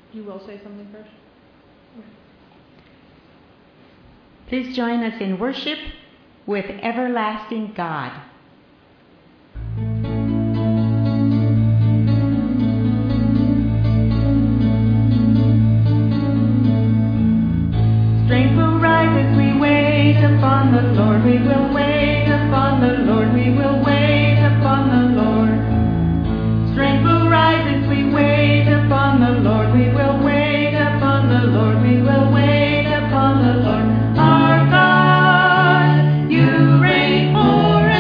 You will say something first? Please join us in worship with Everlasting God. Strength will rise as we wait upon the Lord. We will wait upon the Lord. We will wait upon the Lord. Strength will rise as we wait upon the Lord. We will wait upon the Lord. We will wait upon the Lord. Our God, you reign forever.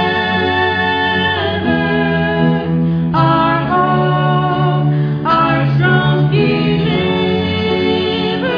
Our hope, our strong deliverer.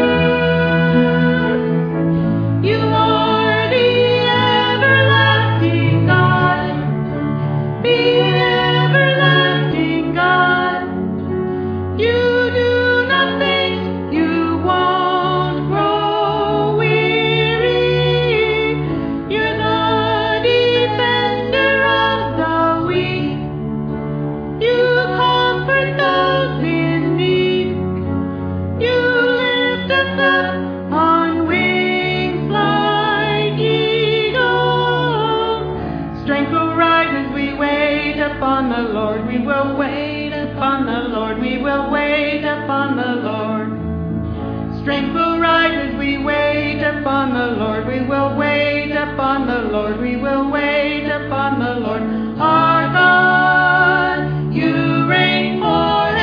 You are the everlasting God, the everlasting God. You do not faint, you won't grow weary. You're the defender of the weak. You comfort those in need. You lift us up on wings like eagles. Strength will rise as we wait upon the Lord. We will wait upon the Lord. We will wait upon the Lord. Strength will rise as we wait upon the Lord. We will wait upon the Lord. We will wait upon the Lord. Our God, you reign forever.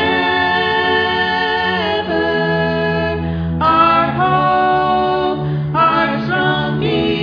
Our hope, our strong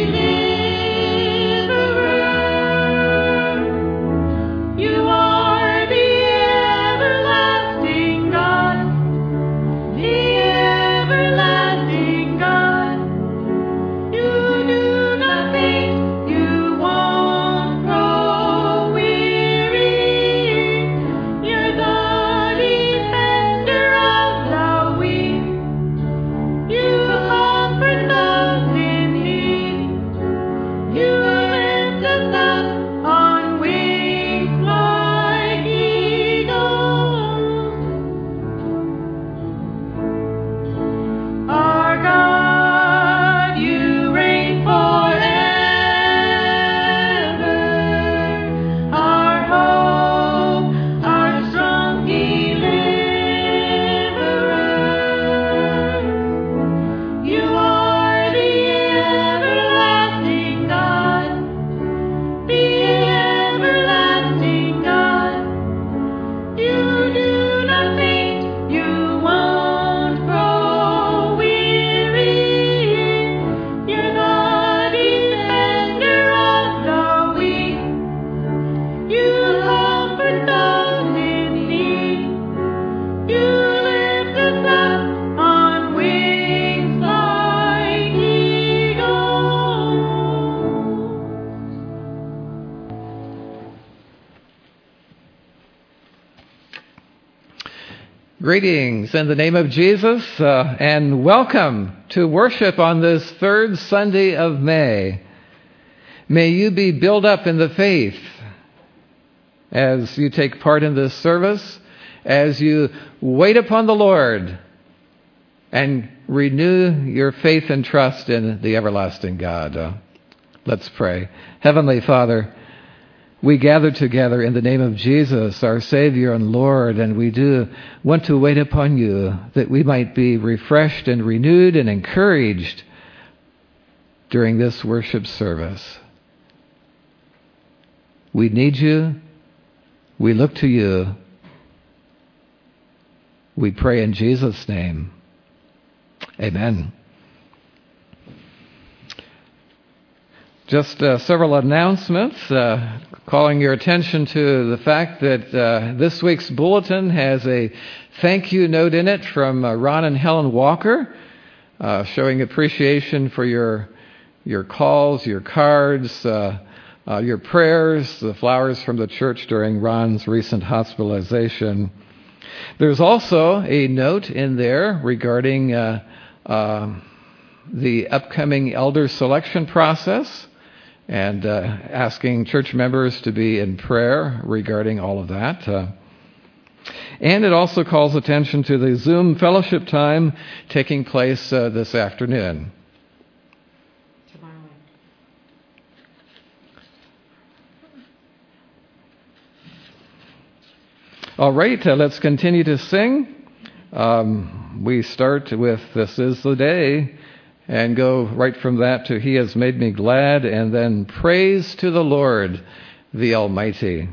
deliverer. You are the everlasting God, the everlasting God. You do not faint, you won't grow weary. You're the defender of the weak. You comfort those in need. You lift us up on wings like eagles. Our God, you reign forever. Our hope, our strong deliverer. You are the everlasting God, the everlasting God. You do not faint, you won't grow weary. You're the defender of the weak. You comfort those in need. You lift us up on wings like eagles. Greetings in the name of Jesus, and welcome to worship on this third Sunday of May. May you be built up in the faith as you take part in this service, as you wait upon the Lord and renew your faith and trust in the everlasting God. Let's pray. Heavenly Father, we gather together in the name of Jesus, our Savior and Lord, and we do want to wait upon you that we might be refreshed and renewed and encouraged during this worship service. We need you. We look to you. We pray in Jesus' name. Amen. Just several announcements, calling your attention to the fact that this week's bulletin has a thank you note in it from Ron and Helen Walker, showing appreciation for your calls, your cards, your prayers, the flowers from the church during Ron's recent hospitalization. There's also a note in there regarding the upcoming elder selection process, and asking church members to be in prayer regarding all of that. And it also calls attention to the Zoom fellowship time taking place this afternoon. All right, let's continue to sing. We start with This Is the Day and go right from that to He Has Made Me Glad, and then Praise to the Lord, the Almighty.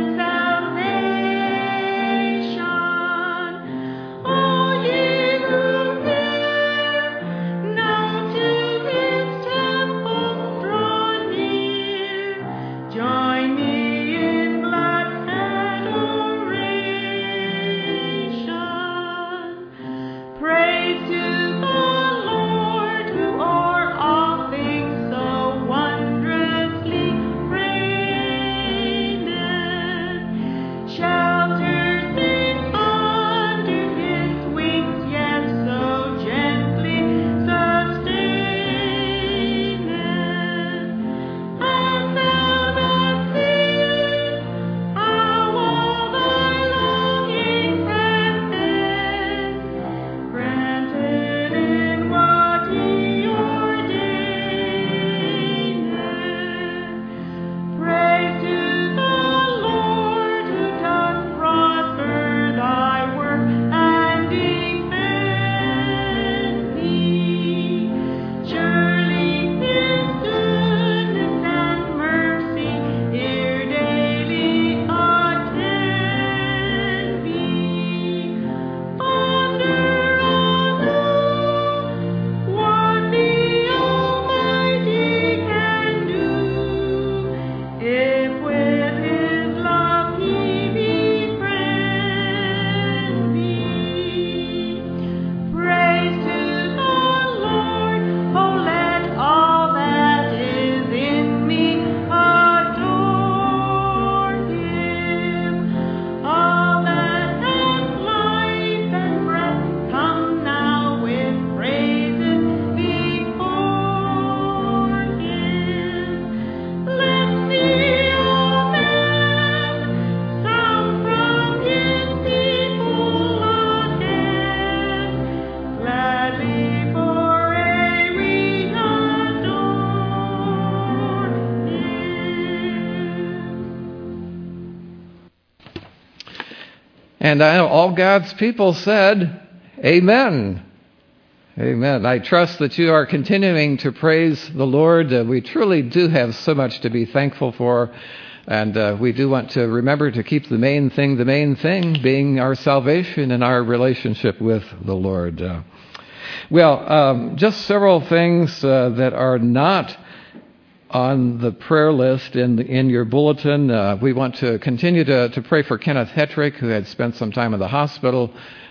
Oh, And all God's people said, Amen. Amen. I trust that you are continuing to praise the Lord. We truly do have so much to be thankful for. And we do want to remember to keep the main thing being our salvation and our relationship with the Lord. Just several things that are not on the prayer list in your bulletin. We want to continue to pray for Kenneth Hetrick, who had spent some time in the hospital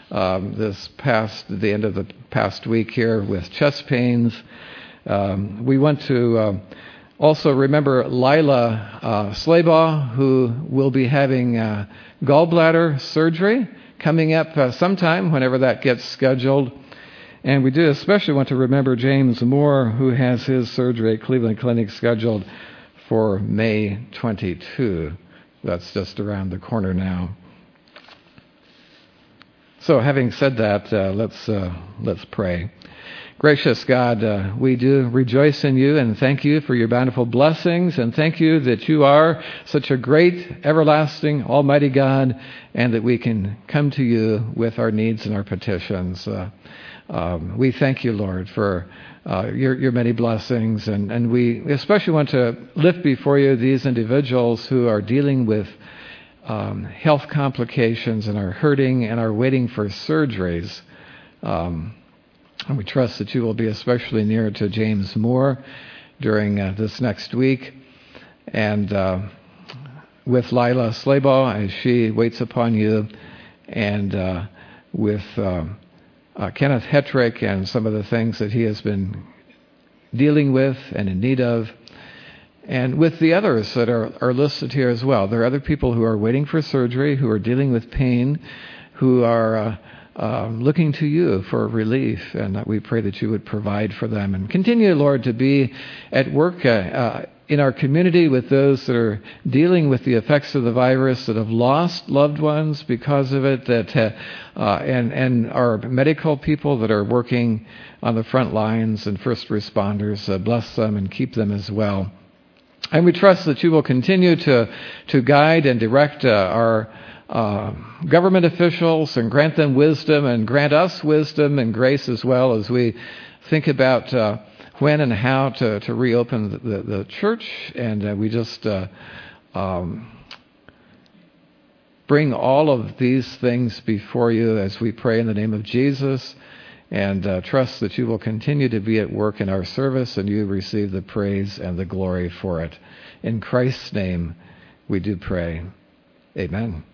the end of the past week here with chest pains. We want to also remember Lila Slabaugh, who will be having gallbladder surgery coming up sometime, whenever that gets scheduled. And we do especially want to remember James Moore, who has his surgery at Cleveland Clinic scheduled for May 22. That's just around the corner now. So having said that, let's pray. Gracious God, we do rejoice in you and thank you for your bountiful blessings, and thank you that you are such a great, everlasting, almighty God, and that we can come to you with our needs and our petitions. We thank you, Lord, for your many blessings, and we especially want to lift before you these individuals who are dealing with health complications and are hurting and are waiting for surgeries. And we trust that you will be especially near to James Moore during this next week. And with Lila Slabaugh as she waits upon you, and with Kenneth Hetrick and some of the things that he has been dealing with and in need of. And with the others that are listed here as well. There are other people who are waiting for surgery, who are dealing with pain, who are looking to you for relief. And we pray that you would provide for them. And continue, Lord, to be at work in our community with those that are dealing with the effects of the virus, that have lost loved ones because of it, and our medical people that are working on the front lines and first responders. Bless them and keep them as well. And we trust that you will continue to guide and direct our government officials and grant them wisdom, and grant us wisdom and grace as well as we think about when and how to reopen the church. And we just bring all of these things before you as we pray in the name of Jesus, and trust that you will continue to be at work in our service, and you receive the praise and the glory for it. In Christ's name we do pray. Amen.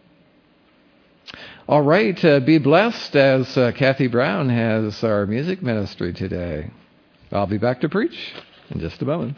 All right, be blessed as Kathy Brown has our music ministry today. I'll be back to preach in just a moment.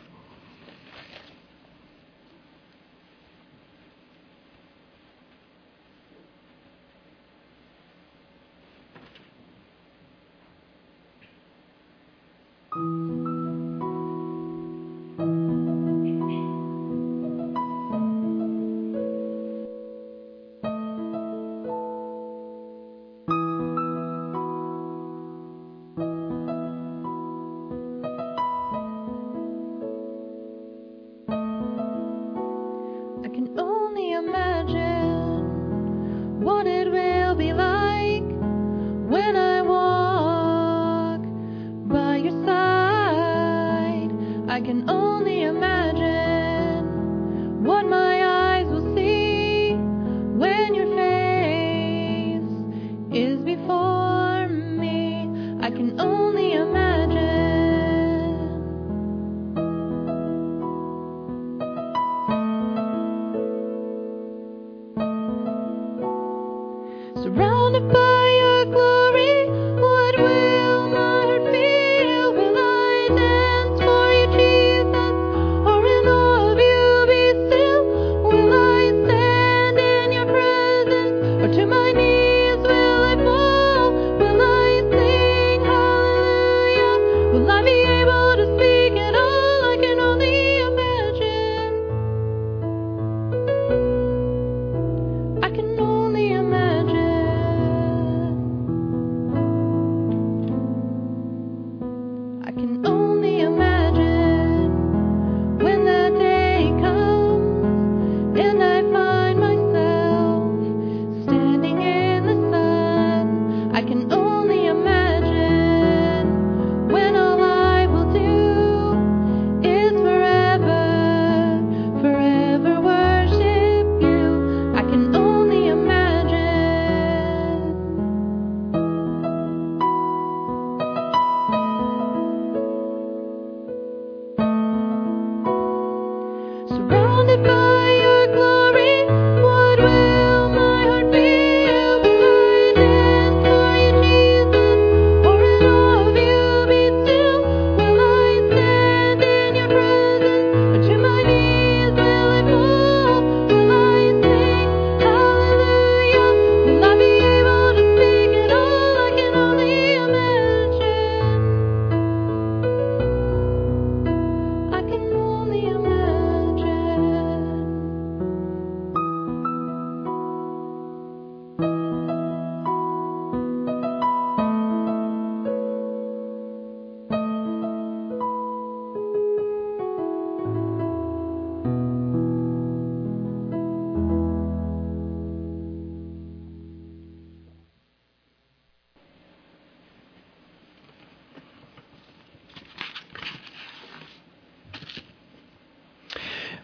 To my knees will I fall.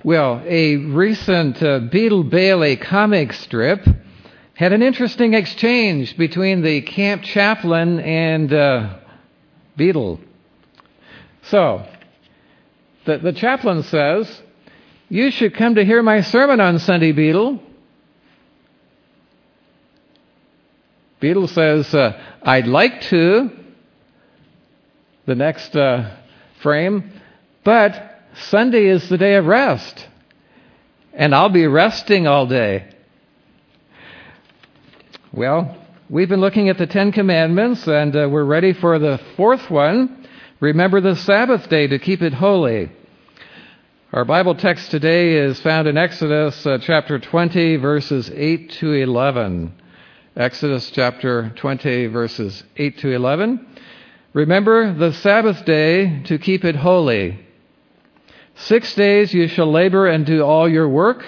Well, a recent Beetle Bailey comic strip had an interesting exchange between the camp chaplain and Beetle. So, the chaplain says, "You should come to hear my sermon on Sunday, Beetle." Beetle says, "I'd like to." The next frame, "But Sunday is the day of rest, and I'll be resting all day." Well, we've been looking at the Ten Commandments, and we're ready for the fourth one. Remember the Sabbath day to keep it holy. Our Bible text today is found in Exodus chapter 20, verses 8 to 11. Exodus chapter 20, verses 8 to 11. "Remember the Sabbath day to keep it holy. 6 days you shall labor and do all your work.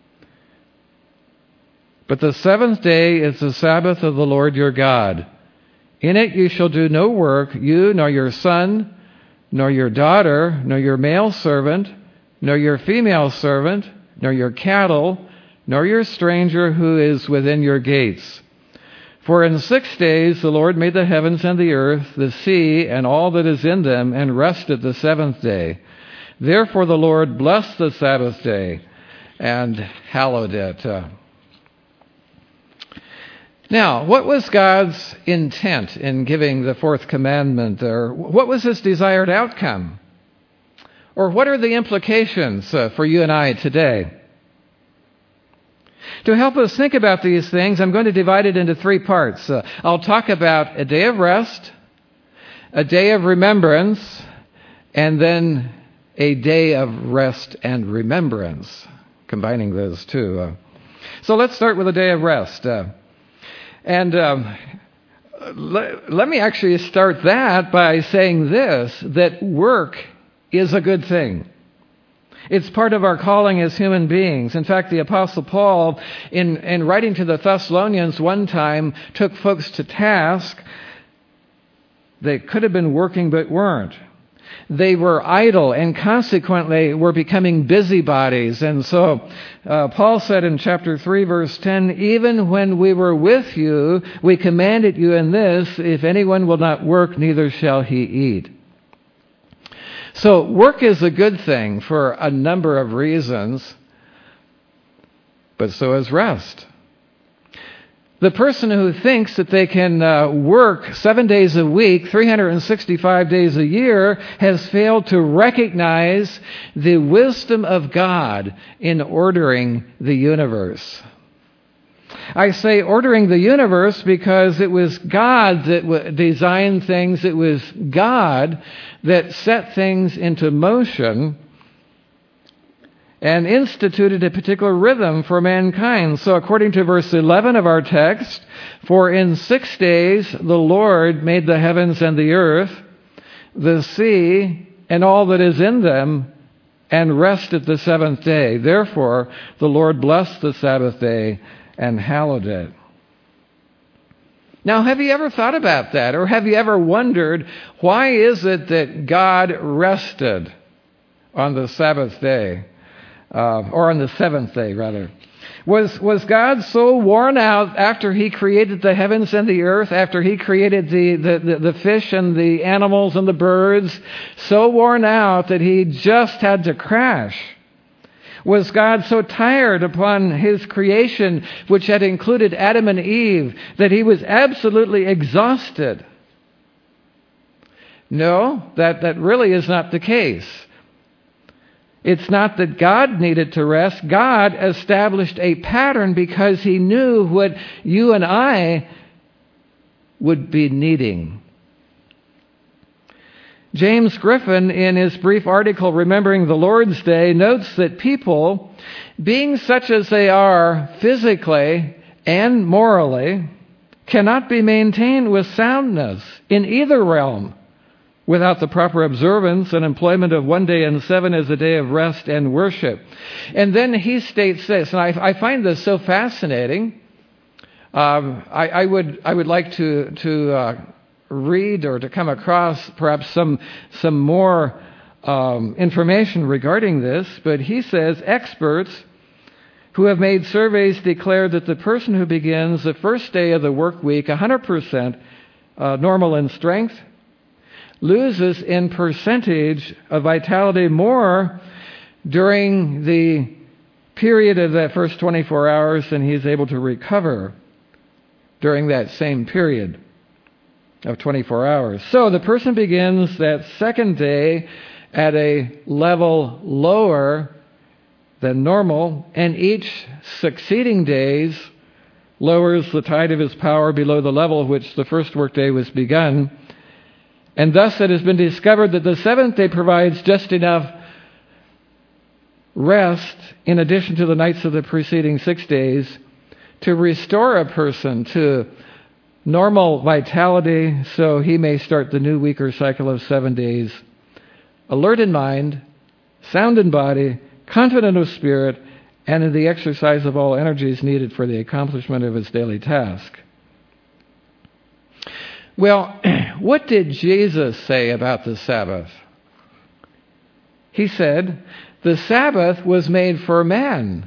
But the seventh day is the Sabbath of the Lord your God. In it you shall do no work, you, nor your son, nor your daughter, nor your male servant, nor your female servant, nor your cattle, nor your stranger who is within your gates. For in 6 days the Lord made the heavens and the earth, the sea, and all that is in them, and rested the seventh day. Therefore the Lord blessed the Sabbath day and hallowed it." Now, what was God's intent in giving the fourth commandment? Or what was his desired outcome? Or what are the implications for you and I today? To help us think about these things, I'm going to divide it into 3 parts. I'll talk about a day of rest, a day of remembrance, and then a day of rest and remembrance, combining those two. So let's start with a day of rest. Let me actually start that by saying this, that work is a good thing. It's part of our calling as human beings. In fact, the Apostle Paul, in writing to the Thessalonians one time, took folks to task. They could have been working but weren't. They were idle and consequently were becoming busybodies. And so Paul said in chapter 3, verse 10, "Even when we were with you, we commanded you in this, if anyone will not work, neither shall he eat." So work is a good thing for a number of reasons, but so is rest. The person who thinks that they can work 7 days a week, 365 days a year, has failed to recognize the wisdom of God in ordering the universe. I say ordering the universe because it was God that designed things. It was God that set things into motion and instituted a particular rhythm for mankind. So according to verse 11 of our text, "For in 6 days the Lord made the heavens and the earth, the sea, and all that is in them, and rested the seventh day. Therefore the Lord blessed the Sabbath day and hallowed it." Now, have you ever thought about that? Or have you ever wondered, why is it that God rested on the Sabbath day? Or on the seventh day, rather. Was God so worn out after he created the heavens and the earth, after he created the fish and the animals and the birds, so worn out that he just had to crash? Was God so tired upon his creation, which had included Adam and Eve, that he was absolutely exhausted? No, that really is not the case. It's not that God needed to rest. God established a pattern because he knew what you and I would be needing. James Griffin, in his brief article, Remembering the Lord's Day, notes that people, being such as they are physically and morally, cannot be maintained with soundness in either realm without the proper observance and employment of 1 day in 7 as a day of rest and worship. And then he states this, and I find this so fascinating. I would like to read or to come across perhaps some more information regarding this, but he says experts who have made surveys declare that the person who begins the first day of the work week 100% normal in strength loses in percentage of vitality more during the period of that first 24 hours than he is able to recover during that same period of 24 hours. So the person begins that second day at a level lower than normal, and each succeeding days lowers the tide of his power below the level at which the first workday was begun. And thus it has been discovered that the seventh day provides just enough rest in addition to the nights of the preceding 6 days to restore a person to normal vitality so he may start the new week or cycle of 7 days alert in mind, sound in body, confident of spirit, and in the exercise of all energies needed for the accomplishment of his daily task. Well, what did Jesus say about the Sabbath? He said, the Sabbath was made for man,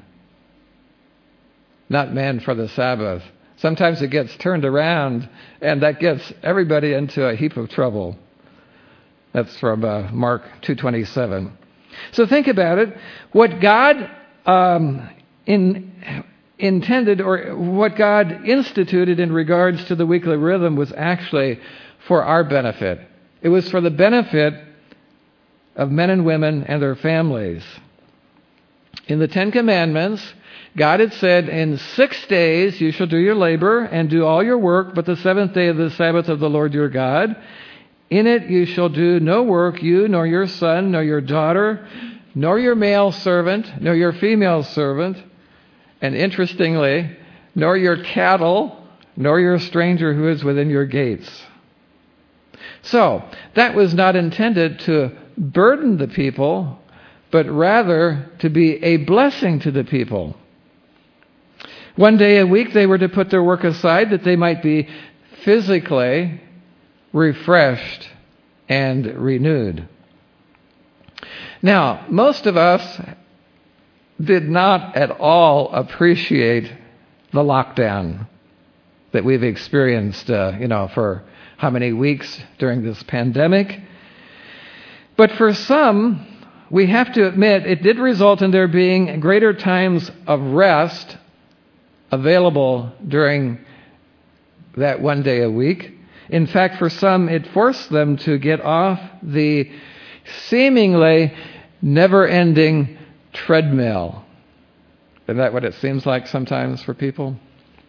not man for the Sabbath. Sometimes it gets turned around, and that gets everybody into a heap of trouble. That's from Mark 2:27. So think about it. What God intended, or what God instituted in regards to the weekly rhythm, was actually for our benefit. It was for the benefit of men and women and their families. In the Ten Commandments, God had said, in 6 days you shall do your labor and do all your work, but the seventh day is the Sabbath of the Lord your God. In it you shall do no work, you, nor your son, nor your daughter, nor your male servant, nor your female servant, and interestingly, nor your cattle, nor your stranger who is within your gates. So, that was not intended to burden the people, but rather to be a blessing to the people. 1 day a week they were to put their work aside that they might be physically refreshed and renewed. Now, most of us did not at all appreciate the lockdown that we've experienced, for how many weeks during this pandemic. But for some, we have to admit, it did result in there being greater times of rest available during that 1 day a week. In fact, for some, it forced them to get off the seemingly never-ending treadmill. Isn't that what it seems like sometimes for people?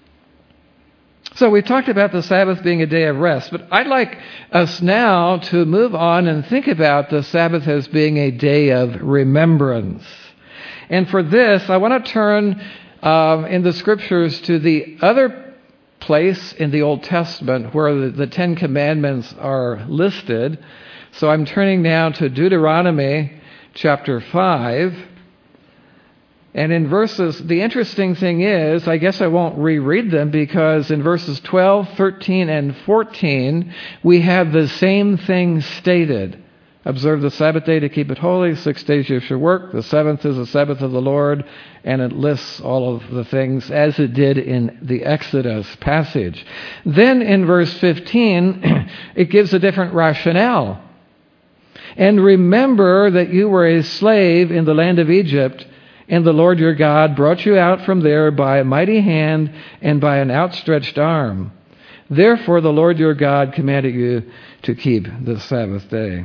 So we talked about the Sabbath being a day of rest, but I'd like us now to move on and think about the Sabbath as being a day of remembrance. And for this, I want to turn in the Scriptures to the other place in the Old Testament where the Ten Commandments are listed. So I'm turning now to Deuteronomy chapter 5. And in the interesting thing is, I guess I won't reread them because in verses 12, 13, and 14, we have the same thing stated. Observe the Sabbath day to keep it holy. 6 days you shall work. The seventh is the Sabbath of the Lord. And it lists all of the things as it did in the Exodus passage. Then in verse 15, it gives a different rationale. And remember that you were a slave in the land of Egypt, and the Lord your God brought you out from there by a mighty hand and by an outstretched arm. Therefore the Lord your God commanded you to keep the Sabbath day.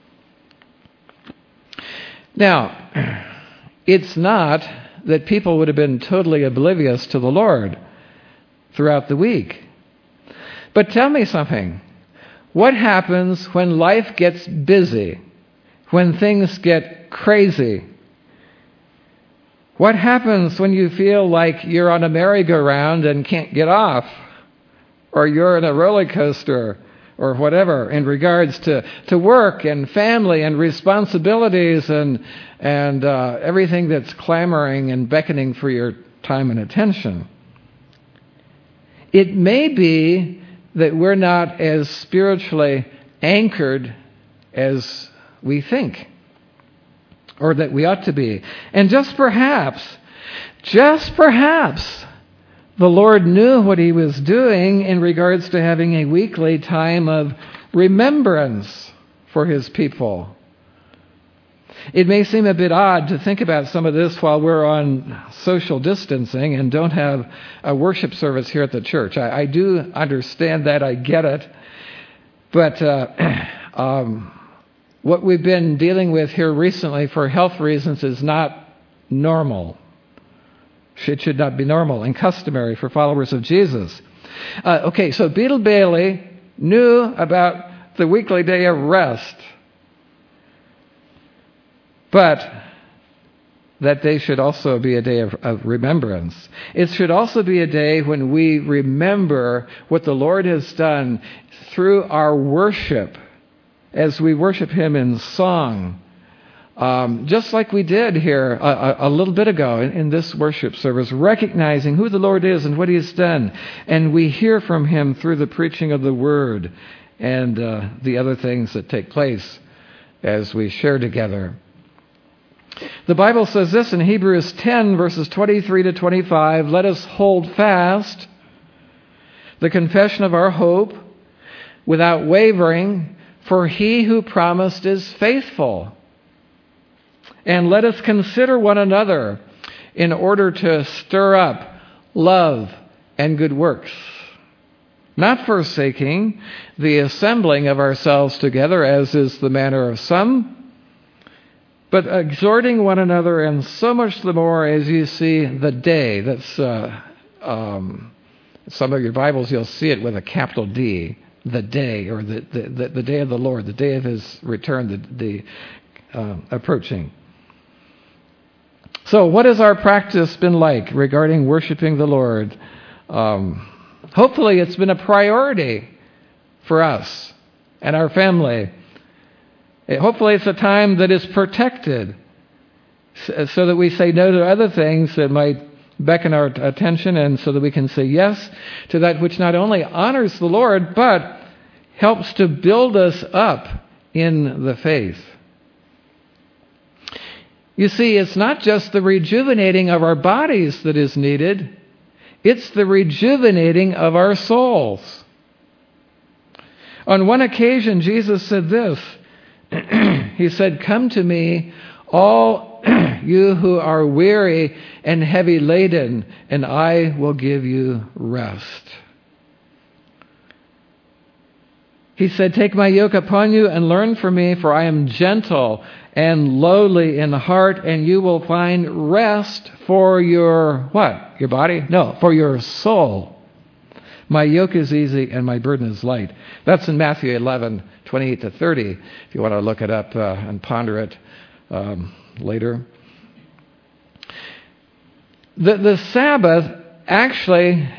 Now, it's not that people would have been totally oblivious to the Lord throughout the week. But tell me something. What happens when life gets busy? When things get crazy? What happens when you feel like you're on a merry-go-round and can't get off? Or you're in a roller coaster or whatever in regards to work and family and responsibilities and everything that's clamoring and beckoning for your time and attention. It may be that we're not as spiritually anchored as we think or that we ought to be. And just perhaps, the Lord knew what he was doing in regards to having a weekly time of remembrance for his people. It may seem a bit odd to think about some of this while we're on social distancing and don't have a worship service here at the church. I do understand that. I get it. But what we've been dealing with here recently for health reasons is not normal. It should not be normal and customary for followers of Jesus. So Beadle Bailey knew about the weekly day of rest, but that day should also be a day of remembrance. It should also be a day when we remember what the Lord has done through our worship, as we worship him in song, just like we did here a little bit ago in this worship service, recognizing who the Lord is and what he has done. And we hear from him through the preaching of the word and the other things that take place as we share together. The Bible says this in Hebrews 10, verses 23 to 25, "Let us hold fast the confession of our hope without wavering, for he who promised is faithful. And let us consider one another in order to stir up love and good works, not forsaking the assembling of ourselves together, as is the manner of some, but exhorting one another, and so much the more as you see the day." That's some of your Bibles, you'll see it with a capital D, the day, or the day of the Lord, the day of his return, the approaching. So what has our practice been like regarding worshiping the Lord? Hopefully it's been a priority for us and our family. Hopefully it's a time that is protected so that we say no to other things that might beckon our attention, and so that we can say yes to that which not only honors the Lord, but helps to build us up in the faith. You see, it's not just the rejuvenating of our bodies that is needed, it's the rejuvenating of our souls. On one occasion, Jesus said this. He said, "Come to me, all you who are weary and heavy laden, and I will give you rest." He said, "Take my yoke upon you and learn from me, for I am gentle and lowly in heart, and you will find rest for your," what? Your body? No, for your soul. "My yoke is easy and my burden is light." That's in Matthew 11, 28 to 30, if you want to look it up and ponder it later. The Sabbath actually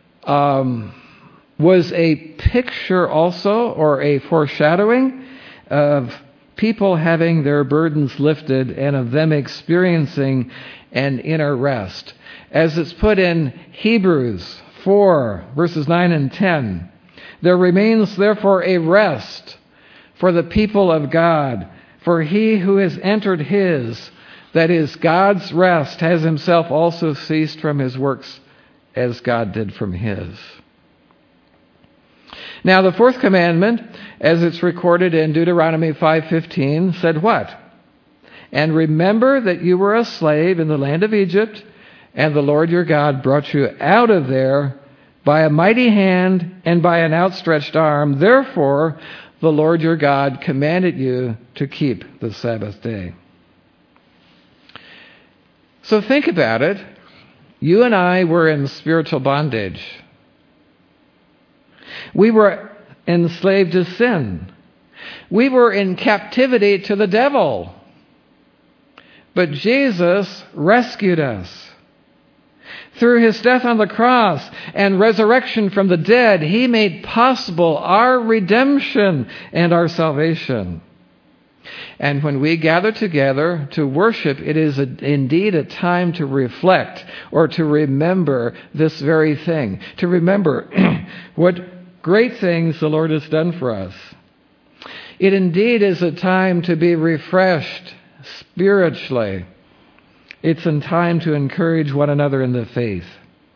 was a picture also, or a foreshadowing of people having their burdens lifted and of them experiencing an inner rest. As it's put in Hebrews 4, verses 9 and 10, "There remains therefore a rest for the people of God, for he who has entered his," that is, God's rest, "has himself also ceased from his works as God did from his." Now the fourth commandment, as it's recorded in Deuteronomy 5:15, said what? "And remember that you were a slave in the land of Egypt, and the Lord your God brought you out of there by a mighty hand and by an outstretched arm. Therefore, the Lord your God commanded you to keep the Sabbath day." So think about it. You and I were in spiritual bondage. We were enslaved to sin. We were in captivity to the devil. But Jesus rescued us. Through his death on the cross and resurrection from the dead, he made possible our redemption and our salvation. And when we gather together to worship, it is indeed a time to reflect or to remember this very thing. To remember what great things the Lord has done for us. It indeed is a time to be refreshed spiritually. It's in time to encourage one another in the faith.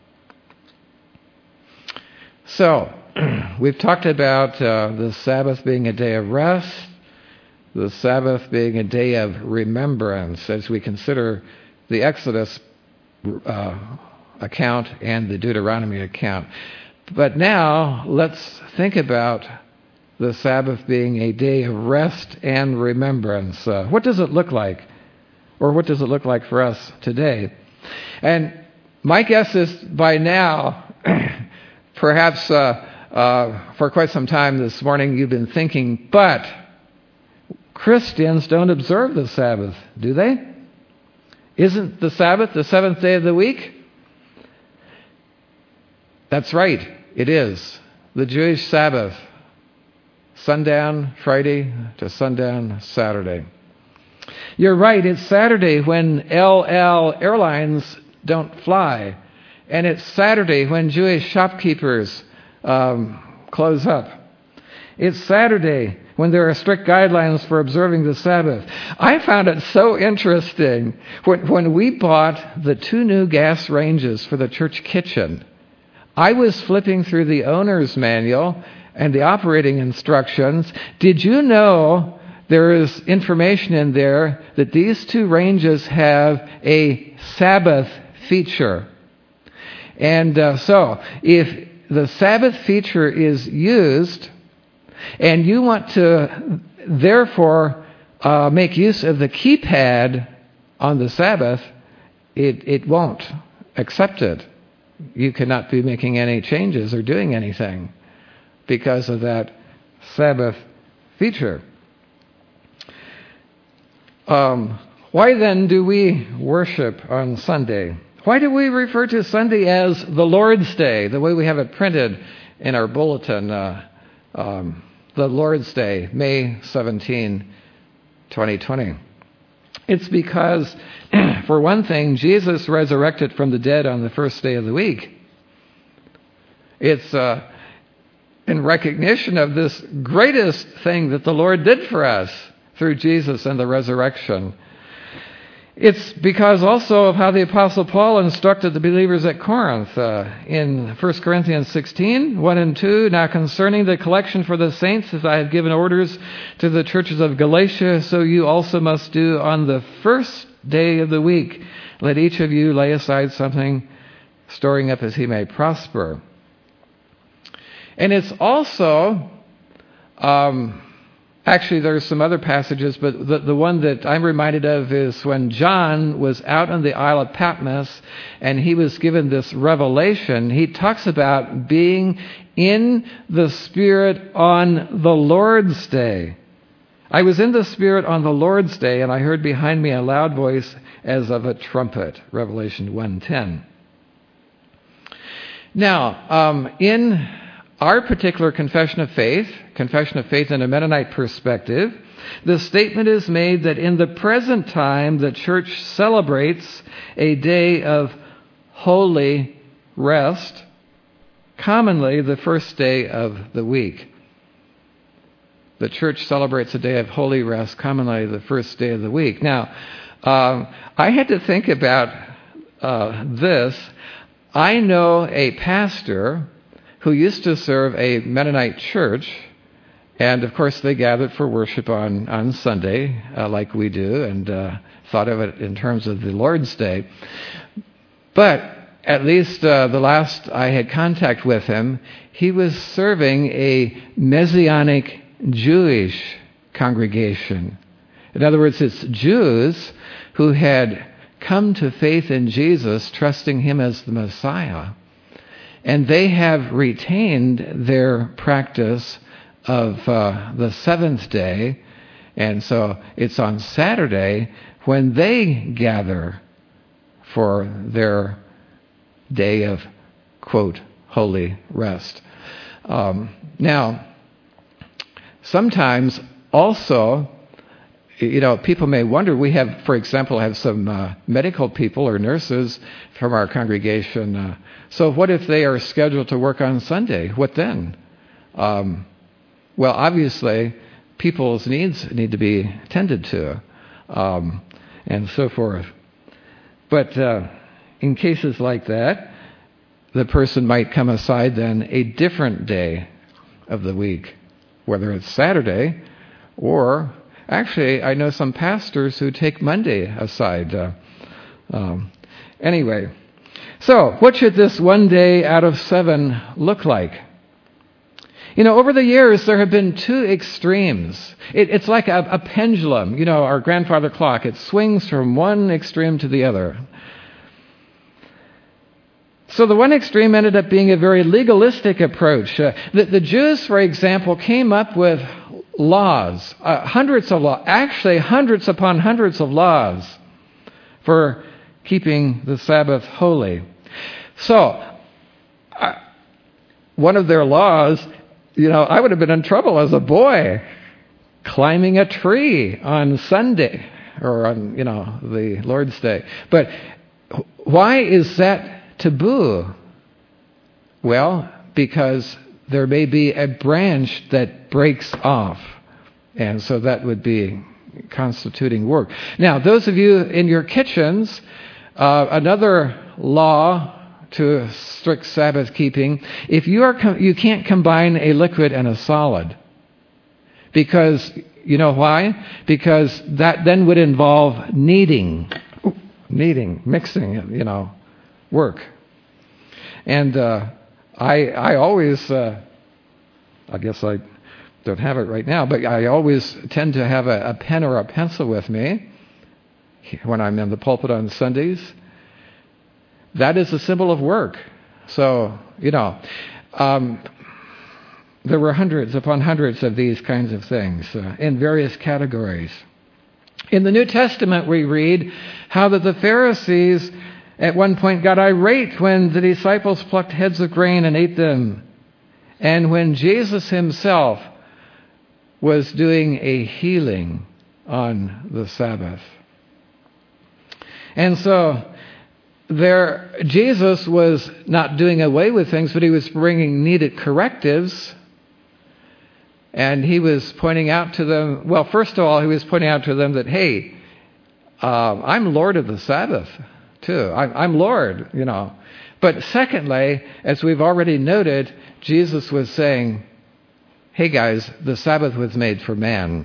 So, we've talked about the Sabbath being a day of rest, the Sabbath being a day of remembrance as we consider the Exodus account and the Deuteronomy account. But now, let's think about the Sabbath being a day of rest and remembrance. What does it look like? Or what does it look like for us today? And my guess is by now, perhaps for quite some time this morning, you've been thinking, but Christians don't observe the Sabbath, do they? Isn't the Sabbath the seventh day of the week? That's right, it is. The Jewish Sabbath, sundown Friday to sundown Saturday. You're right, it's Saturday when LL Airlines don't fly. And it's Saturday when Jewish shopkeepers close up. It's Saturday when there are strict guidelines for observing the Sabbath. I found it so interesting when we bought the 2 new gas ranges for the church kitchen. I was flipping through the owner's manual and the operating instructions. Did you know there is information in there that these 2 ranges have a Sabbath feature? And so, if the Sabbath feature is used, and you want to therefore make use of the keypad on the Sabbath, it won't accept it. You cannot be making any changes or doing anything because of that Sabbath feature. Why then do we worship on Sunday? Why do we refer to Sunday as the Lord's Day, the way we have it printed in our bulletin, the Lord's Day, May 17, 2020? It's because, for one thing, Jesus resurrected from the dead on the first day of the week. It's in recognition of this greatest thing that the Lord did for us through Jesus and the resurrection. It's because also of how the Apostle Paul instructed the believers at Corinth in 1 Corinthians 16, 1 and 2, now concerning the collection for the saints, as I have given orders to the churches of Galatia, so you also must do on the first day of the week. Let each of you lay aside something, storing up as he may prosper. And it's also... Actually, there's some other passages, but the one that I'm reminded of is when John was out on the Isle of Patmos and he was given this revelation. He talks about being in the Spirit on the Lord's Day. I was in the Spirit on the Lord's Day, and I heard behind me a loud voice as of a trumpet, Revelation 1:10. Now, in our particular confession of faith in a Mennonite perspective, the statement is made that in the present time the church celebrates a day of holy rest, commonly the first day of the week. The church celebrates a day of holy rest, commonly the first day of the week. Now, I had to think about this. I know a pastor who used to serve a Mennonite church, and of course they gathered for worship on Sunday, like we do, and thought of it in terms of the Lord's Day. But at least the last I had contact with him, he was serving a Messianic Jewish congregation. In other words, it's Jews who had come to faith in Jesus, trusting him as the Messiah. And they have retained their practice of the seventh day. And so it's on Saturday when they gather for their day of, quote, holy rest. Now, sometimes also, people may wonder, we have, for example, have some medical people or nurses from our congregation. So what if they are scheduled to work on Sunday? What then? Well, obviously, people's needs need to be tended to. and so forth. But in cases like that, the person might come aside then a different day of the week, whether it's Saturday or actually I know some pastors who take Monday aside. Anyway, so what should this one day out of 7 look like? Over the years, there have been 2 extremes. It's like a pendulum, our grandfather clock. It swings from one extreme to the other. So the one extreme ended up being a very legalistic approach. The Jews, for example, came up with laws, hundreds of laws, actually hundreds upon hundreds of laws for keeping the Sabbath holy. So, one of their laws, I would have been in trouble as a boy climbing a tree on Sunday or on, the Lord's Day. But why is that taboo? Well, because there may be a branch that breaks off, and so that would be constituting work. Now, those of you in your kitchens, another law to strict Sabbath keeping, if you can't combine a liquid and a solid, because you know why? Because that then would involve kneading, mixing, work. And I always, I guess I don't have it right now, but I always tend to have a pen or a pencil with me when I'm in the pulpit on Sundays. That is a symbol of work. So, there were hundreds upon hundreds of these kinds of things in various categories. In the New Testament, we read how that the Pharisees at one point got irate when the disciples plucked heads of grain and ate them, and when Jesus himself was doing a healing on the Sabbath. And so Jesus was not doing away with things, but he was bringing needed correctives. And he was pointing out to them, well, first of all, he was pointing out to them that, hey, I'm Lord of the Sabbath, too. I'm Lord, But secondly, as we've already noted, Jesus was saying, hey, guys, the Sabbath was made for man,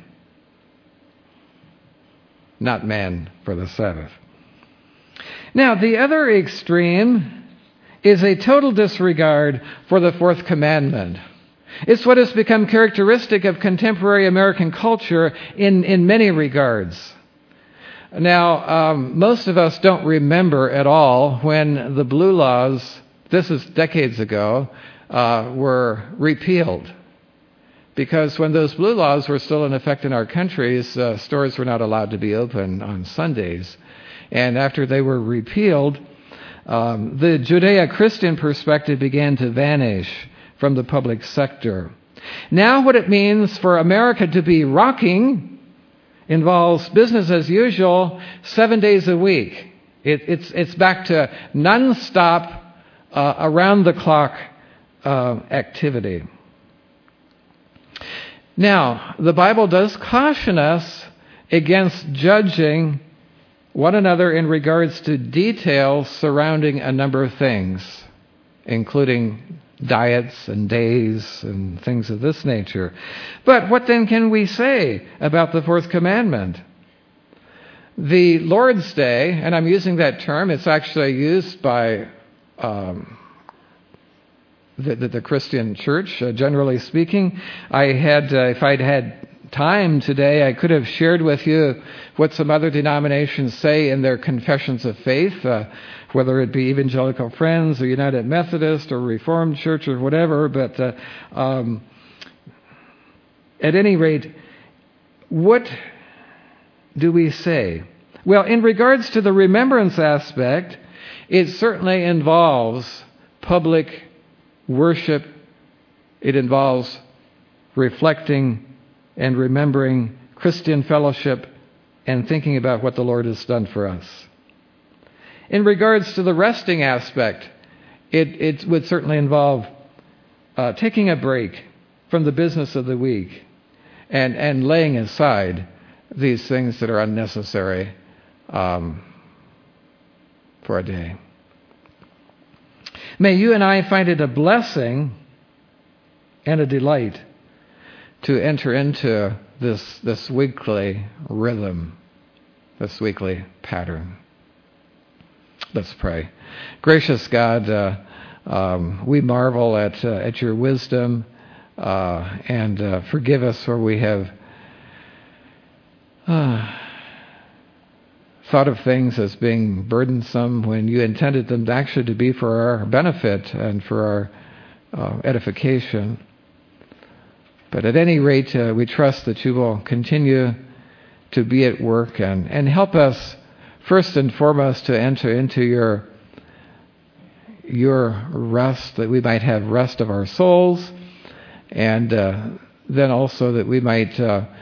not man for the Sabbath. Now, the other extreme is a total disregard for the 4th commandment. It's what has become characteristic of contemporary American culture in many regards. Now, most of us don't remember at all when the blue laws, this is decades ago, were repealed. Because when those blue laws were still in effect in our countries, stores were not allowed to be open on Sundays. And after they were repealed, the Judeo-Christian perspective began to vanish from the public sector. Now what it means for America to be rocking involves business as usual 7 days a week. It's back to non-stop, around-the-clock activity. Now, the Bible does caution us against judging one another in regards to details surrounding a number of things, including diets and days and things of this nature. But what then can we say about the 4th commandment? The Lord's Day, and I'm using that term, it's actually used by the Christian church, generally speaking. If I'd had time today, I could have shared with you what some other denominations say in their confessions of faith, whether it be Evangelical Friends or United Methodist or Reformed Church or whatever. But at any rate, what do we say? Well, in regards to the remembrance aspect, it certainly involves public worship. It involves reflecting and remembering Christian fellowship and thinking about what the Lord has done for us. In regards to the resting aspect, it would certainly involve taking a break from the business of the week and laying aside these things that are unnecessary for a day. May you and I find it a blessing and a delight to enter into this weekly rhythm, this weekly pattern. Let's pray. Gracious God, we marvel at your wisdom, and forgive us where we have thought of things as being burdensome when you intended them actually to be for our benefit and for our edification. But at any rate, we trust that you will continue to be at work and help us first and foremost to enter into your rest, that we might have rest of our souls, and then also that we might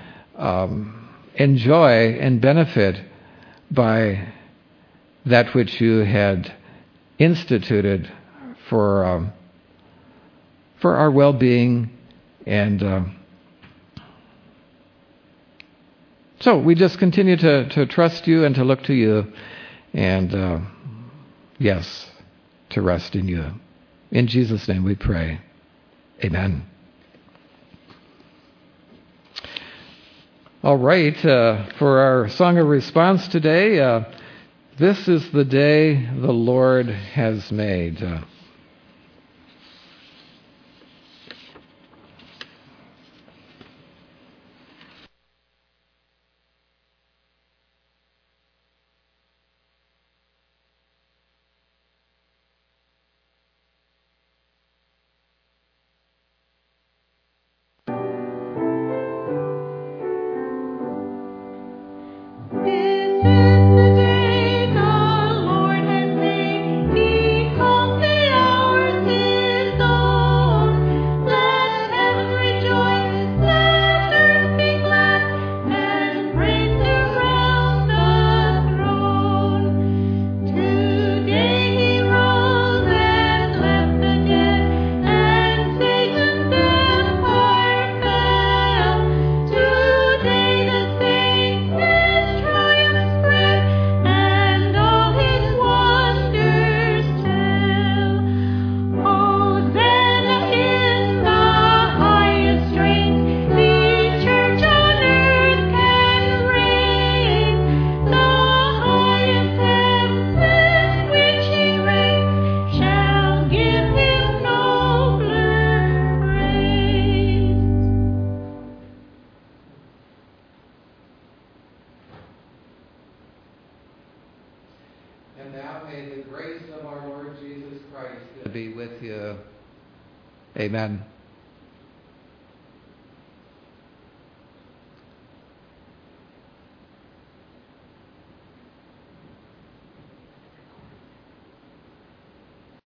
enjoy and benefit by that which you had instituted for our well-being. And so we just continue to trust you and to look to you, and yes, to rest in you. In Jesus' name we pray. Amen. All right, for our song of response today, this is the day the Lord has made. And now may the grace of our Lord Jesus Christ be with you. Amen.